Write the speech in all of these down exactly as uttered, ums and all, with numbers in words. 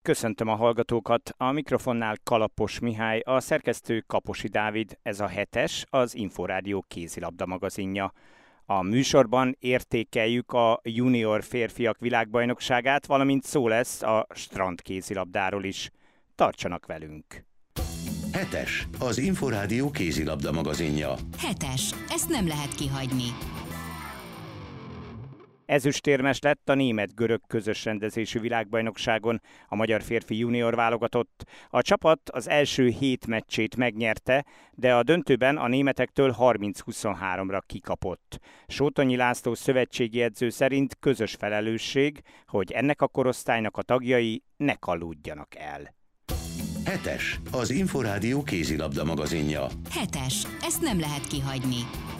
Köszöntöm a hallgatókat, a mikrofonnál Kalapos Mihály, a szerkesztő Kaposi Dávid, ez a hetes, az Inforádió kézilabda magazinja. A műsorban értékeljük a junior férfiak világbajnokságát, valamint szó lesz a strand kézilabdáról is. Tartsanak velünk! Hetes, az Inforádió kézilabda magazinja. Hetes, ezt nem lehet kihagyni. Ezüstérmes lett a német-görög közös rendezésű világbajnokságon a magyar férfi junior válogatott. A csapat az első hét meccsét megnyerte, de a döntőben a németektől harminc huszonháromra kikapott. Sótonyi László szövetségi edző szerint közös felelősség, hogy ennek a korosztálynak a tagjai ne kalódjanak el. Hetes, az Inforádió kézilabda magazinja. Hetes, ezt nem lehet kihagyni.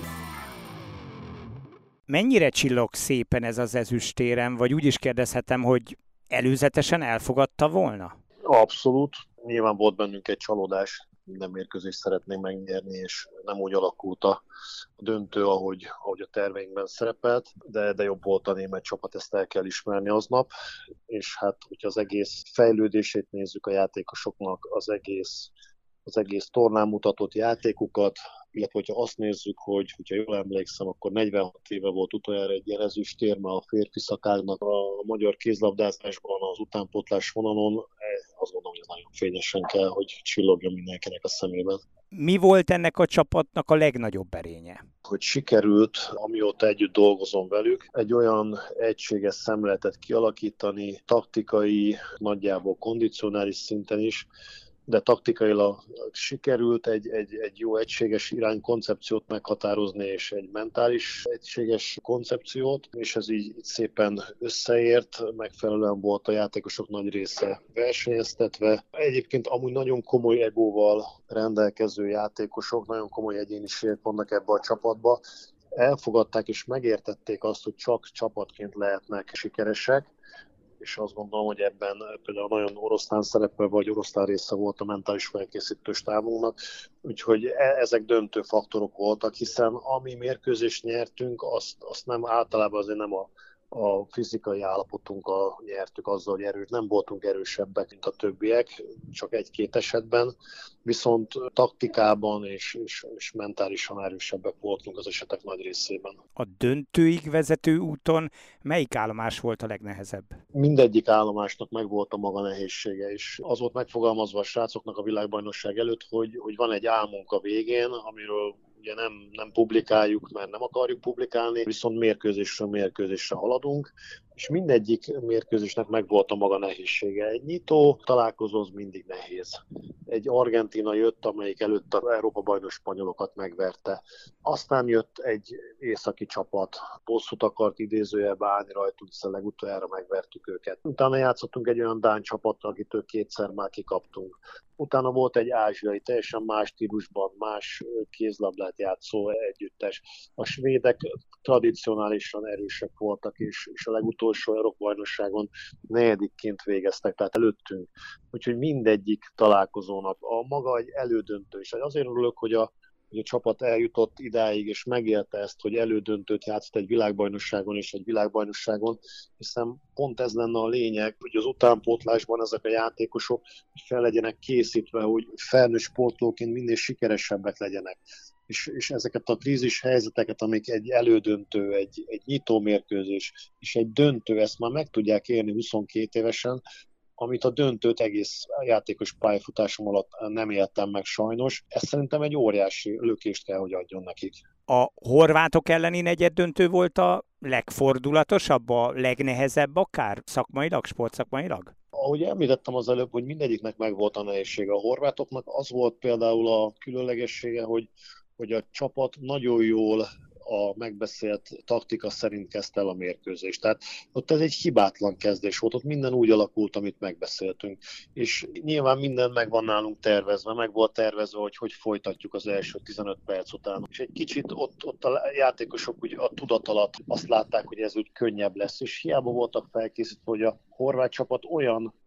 Mennyire csillog szépen ez az ezüstérem, vagy úgy is kérdezhetem, hogy előzetesen elfogadta volna? Abszolút. Nyilván volt bennünk egy csalódás, minden mérkőzést szeretnénk megnyerni, és nem úgy alakult a döntő, ahogy, ahogy a terveinkben szerepelt, de, de jobb volt a német csapat, ezt el kell ismerni aznap, és hát, hogyha az egész fejlődését nézzük a játékosoknak, az egész, az egész tornán mutatott játékukat, illetve hogyha azt nézzük, hogy, hogyha jól emlékszem, akkor negyvenhat éve volt utoljára egy ilyen ezüstérme a férfi szakágnak a magyar kézlabdázásban, az utánpótlás vonalon, azt gondolom, hogy ez nagyon fényesen kell, hogy csillogjon mindenkinek a szemében. Mi volt ennek a csapatnak a legnagyobb erénye? Hogy sikerült, amióta együtt dolgozom velük, egy olyan egységes szemléletet kialakítani, taktikai, nagyjából kondicionális szinten is, de taktikailag sikerült egy, egy, egy jó egységes iránykoncepciót meghatározni, és egy mentális egységes koncepciót, és ez így, így szépen összeért, megfelelően volt a játékosok nagy része versenyeztetve. Egyébként amúgy nagyon komoly egóval rendelkező játékosok, nagyon komoly egyéniségek vannak ebbe a csapatba, elfogadták és megértették azt, hogy csak csapatként lehetnek sikeresek, és azt gondolom, hogy ebben például nagyon oroszlán szerepe vagy oroszlán része volt a mentális felkészítő stábunknak, úgyhogy ezek döntő faktorok voltak, hiszen ami mérkőzést nyertünk, azt, azt nem általában azért nem a, a fizikai állapotunkkal nyertük azzal, hogy erős, nem voltunk erősebbek, mint a többiek, csak egy-két esetben, viszont taktikában és, és, és mentálisan erősebbek voltunk az esetek nagy részében. A döntőig vezető úton melyik állomás volt a legnehezebb? Mindegyik állomásnak megvolt a maga nehézsége, és az volt megfogalmazva a srácoknak a világbajnokság előtt, hogy, hogy van egy álmunk a végén, amiről ugye nem, nem publikáljuk, mert nem akarjuk publikálni, viszont mérkőzésről mérkőzésre haladunk, és mindegyik mérkőzésnek megvolt a maga nehézsége. Egy nyitó találkozó az mindig nehéz. Egy Argentína jött, amelyik előtt az Európa-bajnok spanyolokat megverte. Aztán jött egy északi csapat, bosszút akart idézőjelbe állni rajtunk, hiszen legutoljára megvertük őket. Utána játszottunk egy olyan dán csapattal, akitől kétszer már kikaptunk. Utána volt egy ázsiai, teljesen más stílusban, más kézlabdát játszó együttes. A svédek tradicionálisan erősek voltak, és, és a legutolsó Európa-bajnokságon negyedikként végeztek, tehát előttünk. Úgyhogy mindegyik találkozónak a maga egy elődöntő. És azért örülök, hogy a hogy a csapat eljutott idáig, és megélte ezt, hogy elődöntőt játszott egy világbajnokságon és egy világbajnokságon, hiszen pont ez lenne a lényeg, hogy az utánpótlásban ezek a játékosok fel legyenek készítve, hogy felnőtt sportolóként minél sikeresebbek legyenek. És, és ezeket a krízis helyzeteket, amik egy elődöntő, egy, egy nyitó mérkőzés és egy döntő, ezt már meg tudják élni huszonkét évesen, amit a döntőt egész játékos pályafutásom alatt nem éltem meg sajnos. Ez szerintem egy óriási lökést kell, hogy adjon nekik. A horvátok elleni negyeddöntő volt a legfordulatosabb, a legnehezebb akár szakmailag, sportszakmailag? Ahogy említettem az előbb, hogy mindegyiknek megvolt a nehézsége. A horvátoknak az volt például a különlegessége, hogy, hogy a csapat nagyon jól a megbeszélt taktika szerint kezdte el a mérkőzést. Tehát ott ez egy hibátlan kezdés volt, ott minden úgy alakult, amit megbeszéltünk. És nyilván minden meg van nálunk tervezve, meg volt tervezve, hogy hogy folytatjuk az első tizenöt perc után. És egy kicsit ott, ott a játékosok úgy a tudat alatt azt látták, hogy ez úgy könnyebb lesz, és hiába voltak felkészítve, hogy a horvát csapat olyan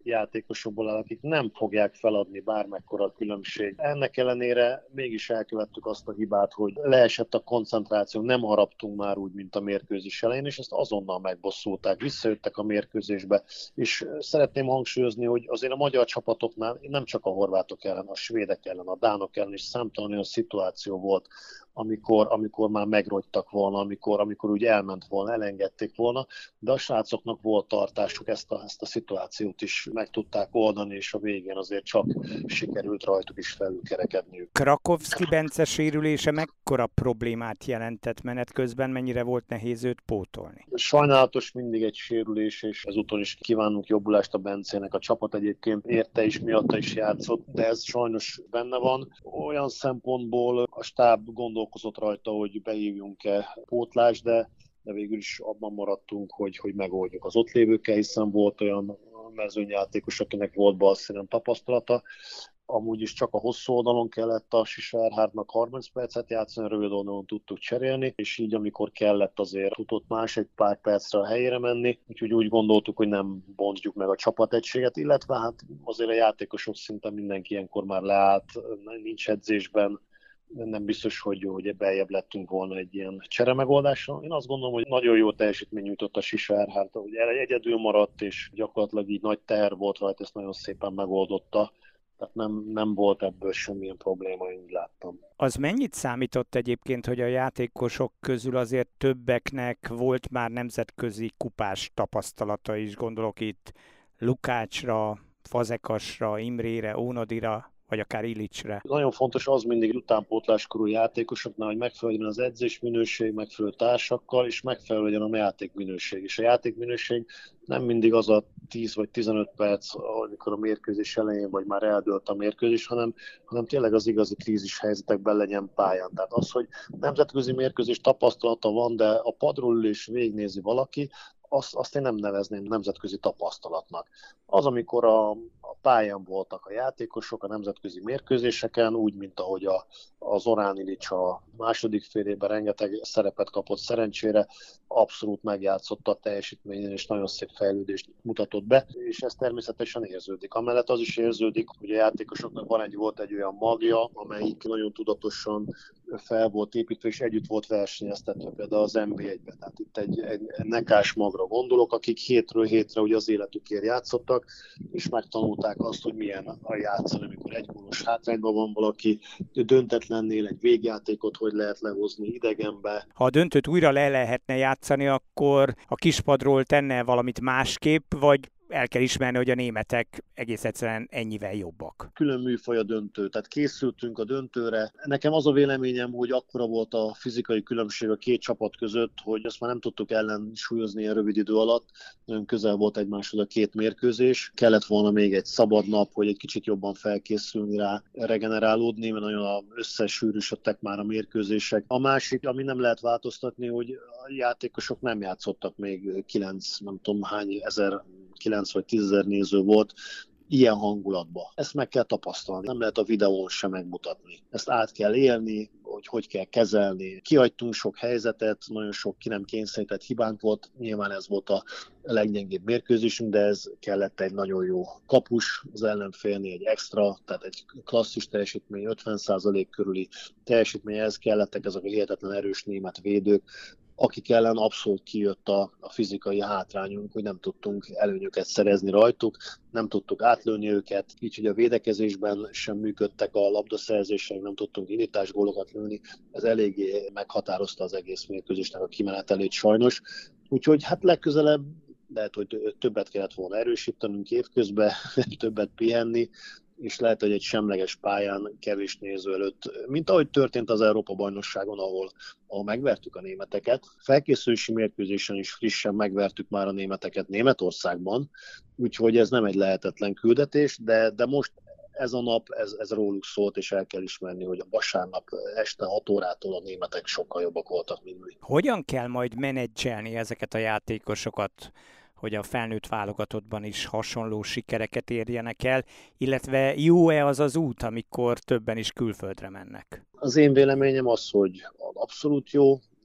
játékosokból áll, akik nem fogják feladni bármekkora a különbség. Ennek ellenére mégis elkövettük azt a hibát, hogy leesett a koncentráció, nem haraptunk már úgy, mint a mérkőzés elején, és ezt azonnal megbosszulták, visszajöttek a mérkőzésbe, és szeretném hangsúlyozni, hogy azért a magyar csapatoknál nem csak a horvátok ellen, a svédek ellen, a dánok ellen is számtalan olyan szituáció volt, amikor, amikor már megrogytak volna, amikor, amikor úgy elment volna, elengedték volna, de a srácoknak volt tartásuk, ezt a, ezt a szituációt is meg tudták oldani, és a végén azért csak sikerült rajtuk is felülkerekedniük. Krakowski Bence sérülése mekkora problémát jelentett menet közben, mennyire volt nehéz őt pótolni? Sajnálatos mindig egy sérülés, és ezúton is kívánunk jobbulást a Bencének. A csapat egyébként érte is, miatta is játszott, de ez sajnos benne van. Olyan szempontból a stáb gondolkozott rajta, hogy behívjunk-e pótlást, de, de végül is abban maradtunk, hogy, hogy megoldjuk az ott lévőkkel, hiszen volt olyan mezőnyjátékos, akinek volt balszínen tapasztalata. Amúgy is csak a hosszú oldalon kellett a Sisa Erhardnak harminc percet játszani, rövid oldalon tudtuk cserélni, és így amikor kellett, azért tudott más egy pár percre a helyére menni, úgyhogy úgy gondoltuk, hogy nem bontjuk meg a csapategységet, illetve hát azért a játékosok szinte mindenki ilyenkor már leállt, nincs edzésben, nem biztos, hogy, hogy beljebb lettünk volna egy ilyen cseremegoldással. Én azt gondolom, hogy nagyon jó teljesítmény nyújtott a Sisa Erhard, hogy egyedül maradt, és gyakorlatilag így nagy teher volt rajta, ezt nagyon szépen megoldotta. Tehát nem, nem volt ebből semmilyen probléma, én így láttam. Az mennyit számított egyébként, hogy a játékosok közül azért többeknek volt már nemzetközi kupás tapasztalata is, gondolok itt Lukácsra, Fazekasra, Imrére, Ónodira, vagy akár Illicsre. Nagyon fontos az mindig utánpótláskorú játékosoknál, hogy megfeleljen az edzésminőség, megfelelő társakkal, és megfeleljen a játékminőség. És a játékminőség nem mindig az a tíz vagy tizenöt perc, amikor a mérkőzés elején, vagy már eldőlt a mérkőzés, hanem, hanem tényleg az igazi krízis helyzetekben legyen pályán. Tehát az, hogy nemzetközi mérkőzés tapasztalata van, de a padról ül és végignézi valaki, azt, azt én nem nevezném nemzetközi tapasztalatnak. Az, amikor a, a pályán voltak a játékosok a nemzetközi mérkőzéseken, úgy, mint ahogy a, a Zorán Illics a második félében rengeteg szerepet kapott szerencsére, abszolút megjátszotta a teljesítményen, és nagyon szép fejlődést mutatott be, és ez természetesen érződik. Amellett az is érződik, hogy a játékosoknak van egy, volt egy olyan magja, amelyik nagyon tudatosan fel volt építve, és együtt volt versenyeztetve például az en bé egyben. Tehát itt egy, egy nekás magra gondolok, akik hétről hétre ugye az életükért játszottak, és megtanulták azt, hogy milyen a játszani, amikor egy gólos hátrányban van valaki, döntetlennél egy végjátékot hogy lehet lehozni idegenbe. Ha a döntőt újra le lehetne játszani, akkor a kispadról tenne valamit másképp, vagy el kell ismerni, hogy a németek egész egyszerűen ennyivel jobbak. Külön műfaj a döntő, tehát készültünk a döntőre. Nekem az a véleményem, hogy akkora volt a fizikai különbség a két csapat között, hogy ezt már nem tudtuk ellensúlyozni ilyen rövid idő alatt. Nagyon közel volt egymáshoz a két mérkőzés. Kellett volna még egy szabad nap, hogy egy kicsit jobban felkészülni rá, regenerálódni, mert nagyon összesűrűsödtek már a mérkőzések. A másik, ami nem lehet változtatni, hogy a játékosok nem játszottak még kilenc, nem tudom hány ezer, kilenc vagy tízezer néző volt ilyen hangulatban. Ezt meg kell tapasztalni, nem lehet a videón sem megmutatni. Ezt át kell élni, hogy hogy kell kezelni. Kihagytunk sok helyzetet, nagyon sok ki nem kényszerített hibánk volt, nyilván ez volt a leggyengébb mérkőzésünk, de ez kellett egy nagyon jó kapus az ellenfélnél, egy extra, tehát egy klasszis teljesítmény, ötven százalék körüli teljesítmény, ez kellettek ezek a hihetetlen erős német védők, akik ellen abszolút kijött a, a fizikai hátrányunk, hogy nem tudtunk előnyöket szerezni rajtuk, nem tudtuk átlőni őket, így hogy a védekezésben sem működtek a labdaszerzések, nem tudtunk indítás gólokat lőni, ez eléggé meghatározta az egész mérkőzésnek a kimenetelét sajnos. Úgyhogy hát legközelebb lehet, hogy többet kellett volna erősítenünk évközben, többet pihenni, és lehet, hogy egy semleges pályán kevés néző előtt, mint ahogy történt az Európa-bajnokságon, ahol, ahol megvertük a németeket. Felkészülési mérkőzésen is frissen megvertük már a németeket Németországban, úgyhogy ez nem egy lehetetlen küldetés, de, de most ez a nap, ez, ez róluk szólt, és el kell ismerni, hogy a vasárnap este hat órától a németek sokkal jobbak voltak, mint mi. Hogyan kell majd menedzselni ezeket a játékosokat, hogy a felnőtt válogatottban is hasonló sikereket érjenek el, illetve jó-e az az út, amikor többen is külföldre mennek? Az én véleményem az, hogy abszolút jó.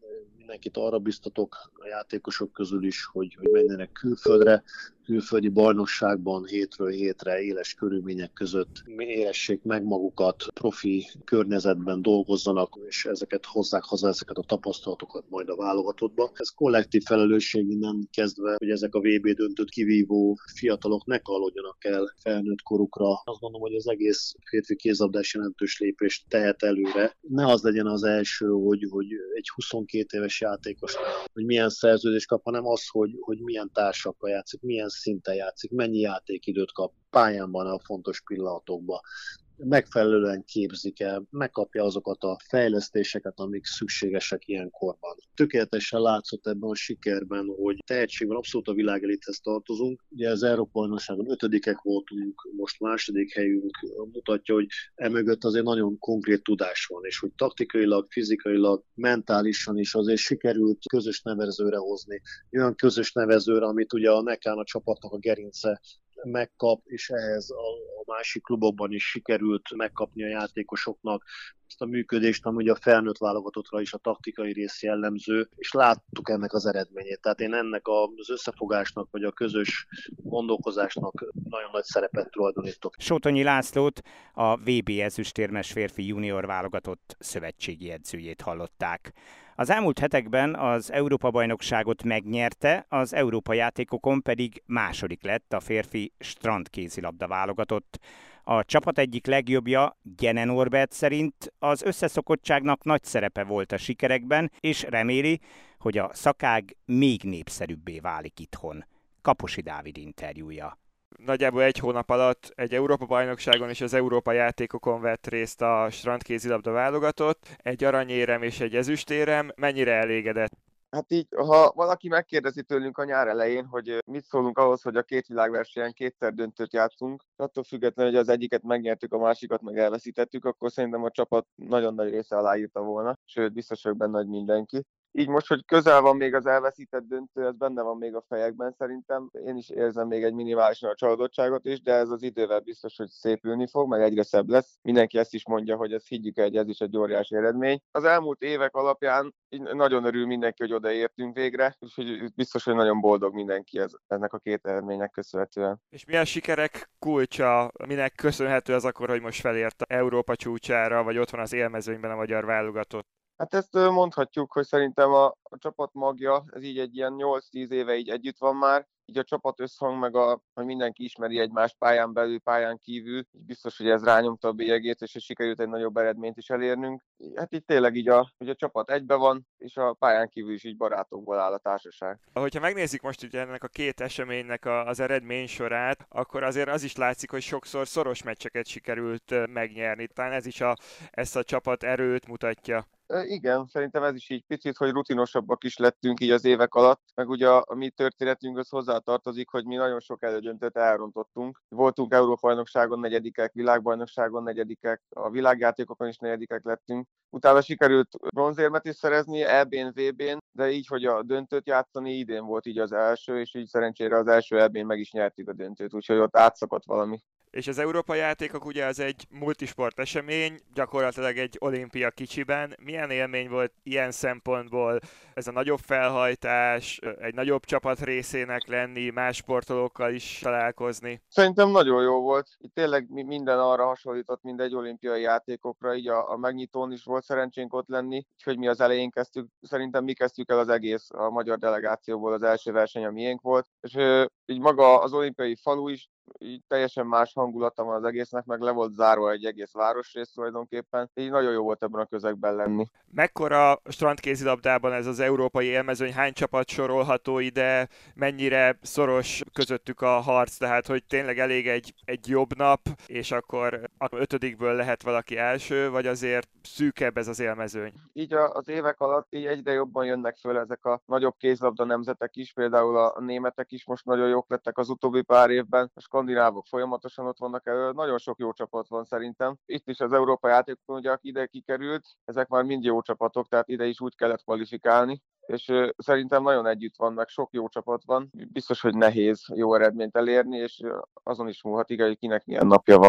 mindenkit arra biztatok a játékosok közül is, hogy, hogy menjenek külföldre, külföldi bajnokságban hétről hétre éles körülmények között éressék meg magukat, profi környezetben dolgozzanak, és ezeket hozzák haza, ezeket a tapasztalatokat majd a válogatottba. Ez kollektív felelősség innen kezdve, hogy ezek a vé bé döntőt kivívó fiatalok ne kalódjanak el felnőtt korukra. Azt gondolom, hogy az egész férfi kézlabdás jelentős lépést tehet előre. Ne az legyen az első, hogy, hogy egy huszonkét éves játékos, hogy milyen szerződést kap, hanem az, hogy, hogy milyen társakkal játszik, milyen szinten játszik, mennyi játékidőt kap pályán van a fontos pillanatokban. Megfelelően képzik el, megkapja azokat a fejlesztéseket, amik szükségesek ilyenkorban. Tökéletesen látszott ebben a sikerben, hogy tehetségben abszolút a világelithez tartozunk. Ugye az Európa-bajnokságon ötödikek voltunk, most második helyünk mutatja, hogy emögött azért nagyon konkrét tudás van, és hogy taktikailag, fizikailag, mentálisan is azért sikerült közös nevezőre hozni. Olyan közös nevezőre, amit ugye a Nekán a csapatnak a gerince megkap, és ehhez a, a másik klubokban is sikerült megkapni a játékosoknak ezt a működést, ami ugye a felnőtt válogatottra is a taktikai rész jellemző, és láttuk ennek az eredményét. Tehát én ennek az összefogásnak, vagy a közös gondolkozásnak nagyon nagy szerepet tulajdonítok. Sótonyi Lászlót, a vé bé ezüstérmes férfi junior válogatott szövetségi edzőjét hallották. Az elmúlt hetekben az Európa-bajnokságot megnyerte, az Európa játékokon pedig második lett a férfi strandkézilabda válogatott. A csapat egyik legjobbja, Gyene Norbert szerint az összeszokottságnak nagy szerepe volt a sikerekben, és reméli, hogy a szakág még népszerűbbé válik itthon. Kaposi Dávid interjúja. Nagyjából egy hónap alatt egy Európa-bajnokságon és az Európa játékokon vett részt a strandkézilabda válogatott, egy aranyérem és egy ezüstérem. Mennyire elégedett? Hát így, ha valaki megkérdezi tőlünk a nyár elején, hogy mit szólunk ahhoz, hogy a két világversenyen kétszer döntőt játszunk, attól függetlenül, hogy az egyiket megnyertük, a másikat meg elveszítettük, akkor szerintem a csapat nagyon nagy része aláírta volna, sőt, biztos vagyok benne, hogy mindenki. Így most, hogy közel van még az elveszített döntő, ez benne van még a fejekben szerintem. Én is érzem még egy minimálisan a csalódottságot is, de ez az idővel biztos, hogy szépülni fog, meg egyre szebb lesz. Mindenki ezt is mondja, hogy ezt higgyük el, hogy ez is egy óriási eredmény. Az elmúlt évek alapján nagyon örül mindenki, hogy odaértünk végre, úgyhogy biztos, hogy nagyon boldog mindenki ez, ennek a két eredménynek köszönhetően. És milyen sikerek kulcsa, minek köszönhető az akkor, hogy most felért Európa csúcsára, vagy ott van az élmezőnyben a magyar válogatott? Hát ezt mondhatjuk, hogy szerintem a, a csapat magja, ez így egy ilyen nyolc-tíz éve így együtt van már, így a csapat összhang, meg a, hogy mindenki ismeri egymást pályán belül, pályán kívül, így biztos, hogy ez rányomta a bélyegét, és sikerült egy nagyobb eredményt is elérnünk. Hát itt tényleg így a, hogy a csapat egybe van, és a pályán kívül is így barátokból áll a társaság. Ahogyha megnézzük most ugye ennek a két eseménynek a, az eredmény sorát, akkor azért az is látszik, hogy sokszor szoros meccseket sikerült megnyerni. Talán ez is a, ezt a csapat erőt mutatja. Igen, szerintem ez is így picit, hogy rutinosabbak is lettünk így az évek alatt, meg ugye a, a mi történetünkhöz hozzátartozik, hogy mi nagyon sok elődöntőt elrontottunk. Voltunk Európa-bajnokságon negyedikek, világbajnokságon negyedikek, a világjátékokon is negyedikek lettünk. Utána sikerült bronzérmet is szerezni, é bén, vé bén, de így, hogy a döntőt játszani, idén volt így az első, és így szerencsére az első é bén meg is nyertük a döntőt, úgyhogy ott átszakadt valami. És az Európa játékok ugye az egy multisport esemény, gyakorlatilag egy olimpia kicsiben. Milyen élmény volt ilyen szempontból ez a nagyobb felhajtás, egy nagyobb csapat részének lenni, más sportolókkal is találkozni? Szerintem nagyon jó volt. Itt tényleg minden arra hasonlított, mint egy olimpiai játékokra, így a, a megnyitón is volt szerencsénk ott lenni, úgyhogy mi az elején kezdtük, szerintem mi kezdtük el az egész a magyar delegációból, az első verseny a miénk volt, és így maga az olimpiai falu is így teljesen más hangulata van az egésznek, meg le volt zárva egy egész városrész tulajdonképpen. Így nagyon jó volt ebben a közegben lenni. Mekkora strandkézilabdában ez az európai élmezőny, hány csapat sorolható ide, mennyire szoros közöttük a harc, tehát hogy tényleg elég egy, egy jobb nap, és akkor a ötödikből lehet valaki első, vagy azért szűkebb ez az élmezőny? Így az évek alatt így egyre jobban jönnek föl ezek a nagyobb kézlabda nemzetek is, például a németek is most nagyon jók lettek az utóbbi pár évben, a skandinávok folyamatosan ott vannak elő, nagyon sok jó csapat van szerintem. Itt is az Európa játékokon, ugye aki ide kikerült, ezek már mind jó csapatok, tehát ide is úgy kellett kvalifikálni, és uh, szerintem nagyon együtt vannak, sok jó csapat van, biztos, hogy nehéz jó eredményt elérni, és uh, azon is múlhat, igen, hogy kinek milyen napja van.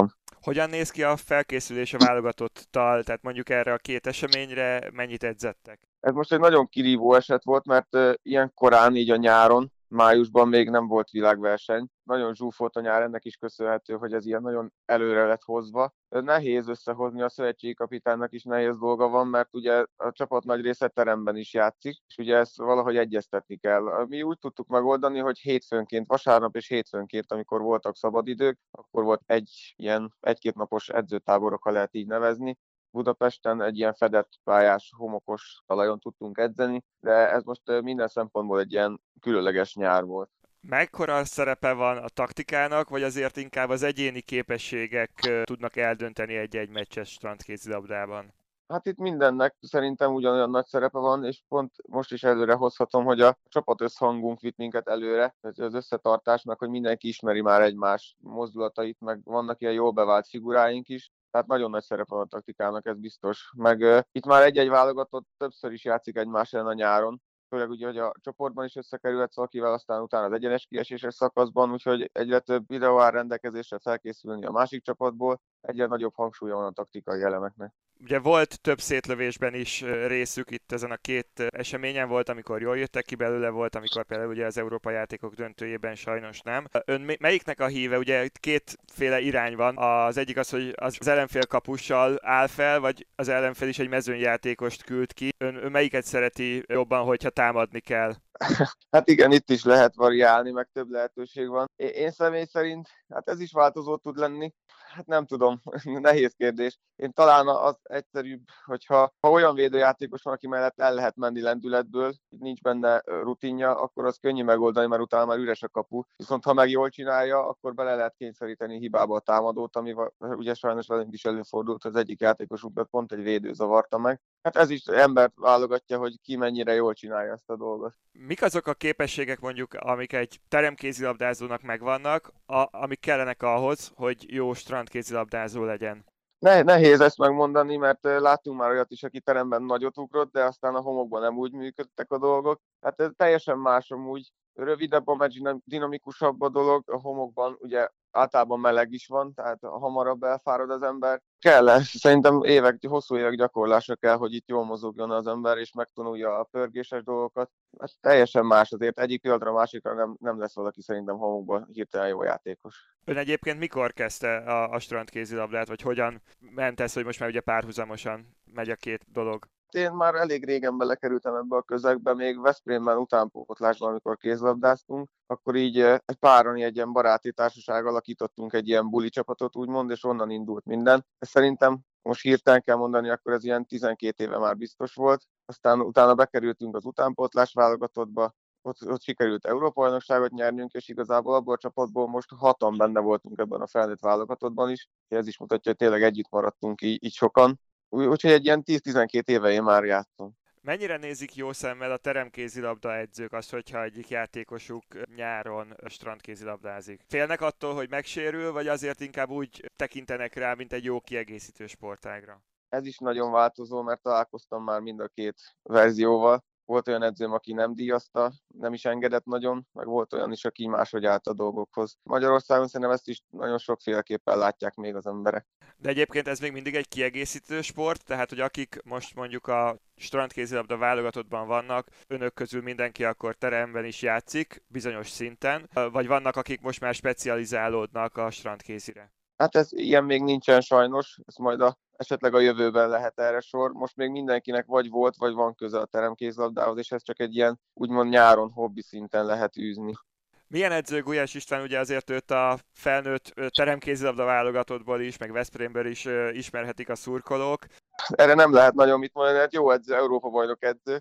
Hogyan néz ki a felkészülés a válogatottal, tehát mondjuk erre a két eseményre mennyit edzettek? Ez most egy nagyon kirívó eset volt, mert uh, ilyen korán, így a nyáron, májusban még nem volt világverseny. Nagyon zsúfolt a nyár, ennek is köszönhető, hogy ez ilyen nagyon előre lett hozva. Nehéz összehozni, a szövetségi kapitánynak is nehéz dolga van, mert ugye a csapat nagy része teremben is játszik, és ugye ezt valahogy egyeztetni kell. Mi úgy tudtuk megoldani, hogy hétfőnként, vasárnap és hétfőnként, amikor voltak szabadidők, akkor volt egy ilyen egy-két napos edzőtáborok, ha lehet így nevezni. Budapesten egy ilyen fedett pályás, homokos talajon tudtunk edzeni, de ez most minden szempontból egy ilyen különleges nyár volt. Mekkora szerepe van a taktikának, vagy azért inkább az egyéni képességek tudnak eldönteni egy-egy meccses strandkézilabdában? Hát itt mindennek szerintem ugyanolyan nagy szerepe van, és pont most is előre hozhatom, hogy a csapat összhangunk vitt minket előre, az összetartásnak, hogy mindenki ismeri már egymás mozdulatait, meg vannak ilyen jól bevált figuráink is. Tehát nagyon nagy szerepe van a taktikának, ez biztos. Meg uh, itt már egy-egy válogatott többször is játszik egymás ellen a nyáron. Főleg ugye, hogy a csoportban is összekerülhetsz valakivel, aztán utána az egyenes kieséses szakaszban, úgyhogy egyre több videó áll rendelkezésre felkészülni a másik csapatból, egyre nagyobb hangsúlya van a taktikai elemeknek. Ugye volt több szétlövésben is részük itt ezen a két eseményen, volt, amikor jól jöttek ki belőle, volt, amikor például ugye az Európa játékok döntőjében sajnos nem. Ön melyiknek a híve? Ugye itt kétféle irány van. Az egyik az, hogy az ellenfél kapussal áll fel, vagy az ellenfél is egy mezőnyjátékost küld ki. Ön, ön melyiket szereti jobban, hogyha támadni kell? Hát igen, itt is lehet variálni, meg több lehetőség van. Én személy szerint, hát ez is változó tud lenni. Hát nem tudom, nehéz kérdés. Én talán az egyszerűbb, hogyha ha olyan védőjátékos van, aki mellett el lehet menni lendületből, nincs benne rutinja, akkor az könnyű megoldani, mert utána már üres a kapu. Viszont ha meg jól csinálja, akkor bele lehet kényszeríteni hibába a támadót, ami ugye sajnos velünk is előfordult, az egyik játékosunknak pont egy védő zavarta meg. Hát ez is embert válogatja, hogy ki mennyire jól csinálja ezt a dolgot. Mik azok a képességek mondjuk, amik egy teremkézilabdázónak megvannak, a, amik kellenek ahhoz, hogy jó strandkézilabdázó legyen? Ne, nehéz ezt megmondani, mert láttunk már olyat is, aki teremben nagyot ugrott, de aztán a homokban nem úgy működtek a dolgok. Hát ez teljesen más amúgy. Rövidebb, a dinamikusabb a dolog, a homokban ugye általában meleg is van, tehát hamarabb elfárad az ember. Kell, szerintem évek, hosszú évek gyakorlása kell, hogy itt jól mozogjon az ember, és megtanulja a pörgéses dolgokat. Ez teljesen más, azért egyik pillanatra a másikra nem, nem lesz valaki szerintem homokban hirtelen jó játékos. Ön egyébként mikor kezdte a, a strandkézilabdát, vagy hogyan ment ez, hogy most már ugye párhuzamosan megy a két dolog? Én már elég régen belekerültem ebbe a közegbe, még Veszprémben utánpótlásban, amikor kézlabdáztunk, akkor így egy páron egy ilyen baráti társaság alakítottunk egy ilyen buli csapatot, úgymond, és onnan indult minden. Szerintem most hirtelen kell mondani, akkor ez ilyen tizenkét éve már biztos volt. Aztán utána bekerültünk az utánpótlás válogatottba, ott, ott sikerült Európa-bajnokságot nyernünk, és igazából abból a csapatból most hatan benne voltunk ebben a felnőtt válogatottban is. Ez is mutatja, hogy tényleg együtt maradtunk így, így sokan. Úgyhogy egy ilyen tíz-tizenkét éve én már játszom. Mennyire nézik jó szemmel a teremkézilabda edzők azt, hogyha egyik játékosuk nyáron strandkézilabdázik? Félnek attól, hogy megsérül, vagy azért inkább úgy tekintenek rá, mint egy jó kiegészítő sportágra? Ez is nagyon változó, mert találkoztam már mind a két verzióval. Volt olyan edzőm, aki nem díjazta, nem is engedett nagyon, meg volt olyan is, aki máshogy állt a dolgokhoz. Magyarországon szerintem ezt is nagyon sokféleképpen látják még az emberek. De egyébként ez még mindig egy kiegészítő sport, tehát hogy akik most mondjuk a strandkézilabda válogatottban vannak, önök közül mindenki akkor teremben is játszik, bizonyos szinten, vagy vannak, akik most már specializálódnak a strandkézire? Hát ez ilyen még nincsen sajnos, ez majd a, esetleg a jövőben lehet erre sor. Most még mindenkinek vagy volt, vagy van köze a teremkézlabdához, és ez csak egy ilyen úgymond nyáron hobbi szinten lehet űzni. Milyen edző Gulyás István, ugye azért őt a felnőtt teremkézilabda válogatottból is, meg Veszprémből is ismerhetik a szurkolók. Erre nem lehet nagyon mit mondani, hát jó edző, Európa-bajnok edző.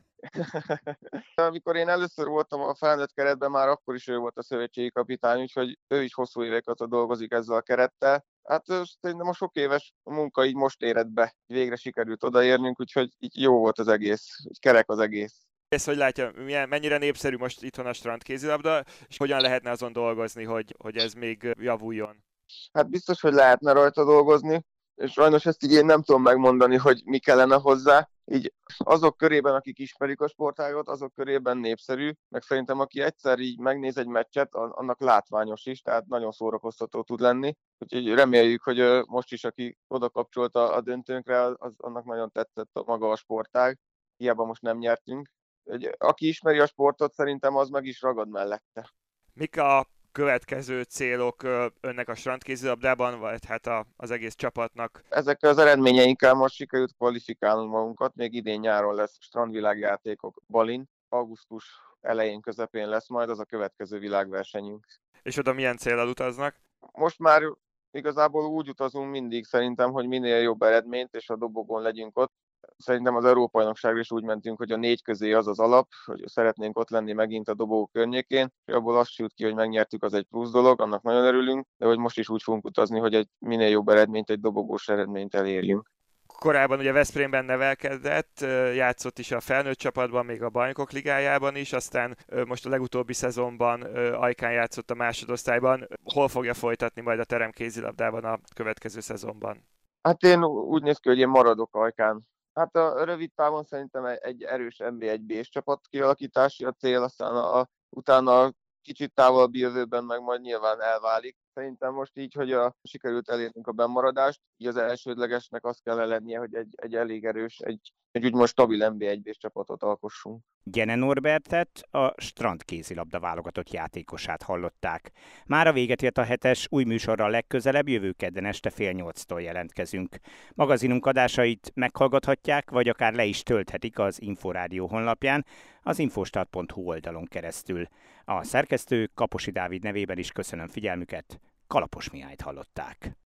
Amikor én először voltam a felnőtt keretben, már akkor is ő volt a szövetségi kapitány, úgyhogy ő is hosszú évek óta dolgozik ezzel a kerettel. Hát szerintem a sok éves munka így most éred be, végre sikerült odaérnünk, úgyhogy így jó volt az egész, kerek az egész. Ez hogy látja, milyen, mennyire népszerű most itthon a strandkézilabda, és hogyan lehetne azon dolgozni, hogy, hogy ez még javuljon? Hát biztos, hogy lehetne rajta dolgozni, és sajnos ezt így én nem tudom megmondani, hogy mi kellene hozzá. így azok körében, akik ismerik a sportágat, azok körében népszerű, meg szerintem aki egyszer így megnéz egy meccset, annak látványos is, tehát nagyon szórakoztató tud lenni. Úgyhogy reméljük, hogy most is, aki oda kapcsolta a döntőnkre, az annak nagyon tetszett a maga a sportág. Hiába most nem nyertünk. Aki ismeri a sportot, szerintem az meg is ragad mellette. Mik a következő célok önnek a strandkézilabdában, vagy hát a, az egész csapatnak? Ezekkel az eredményeinkkel most sikerült kvalifikálnunk magunkat, még idén nyáron lesz strandvilágjátékok Balin, augusztus elején, közepén lesz majd, az a következő világversenyünk. És oda milyen céllal utaznak? Most már igazából úgy utazunk mindig szerintem, hogy minél jobb eredményt, és a dobogón legyünk ott. Szerintem az Európa-bajnokságra is úgy mentünk, hogy a négy közé az az alap, hogy szeretnénk ott lenni megint a dobogó környékén, és abból azt jut ki, hogy megnyertük, az egy plusz dolog, annak nagyon örülünk, de hogy most is úgy fogunk utazni, hogy egy minél jobb eredményt, egy dobogós eredményt elérjünk. Korábban ugye Veszprémben nevelkedett, játszott is a felnőtt csapatban, még a Bajnokok Ligájában is, aztán most a legutóbbi szezonban Ajkán játszott a másodosztályban. Hol fogja folytatni majd a teremkézilabdában a következő szezonban? Hát én úgy néz ki, hogy én maradok Ajkán. Hát a rövid távon szerintem egy erős en bé egy bé-s csapat kialakítási a cél, aztán a, a, utána kicsit távolabbi jövőben meg majd nyilván elválik. Szerintem most így, hogy a, sikerült elérnünk a bennmaradást, így az elsődlegesnek azt kell lennie, hogy egy, egy elég erős, egy, egy úgymond stabil en bé egy bé-s csapatot alkossunk. Gyene Norbertet, a strandkézilabda válogatott játékosát hallották. Mára véget ért a hetes, új műsorral legközelebb, jövő kedden este fél nyolctól jelentkezünk. Magazinunk adásait meghallgathatják, vagy akár le is tölthetik az Inforádió honlapján, az infostart pont hu oldalon keresztül. A szerkesztő Kaposi Dávid nevében is köszönöm figyelmüket, Kalapos Mihályt hallották.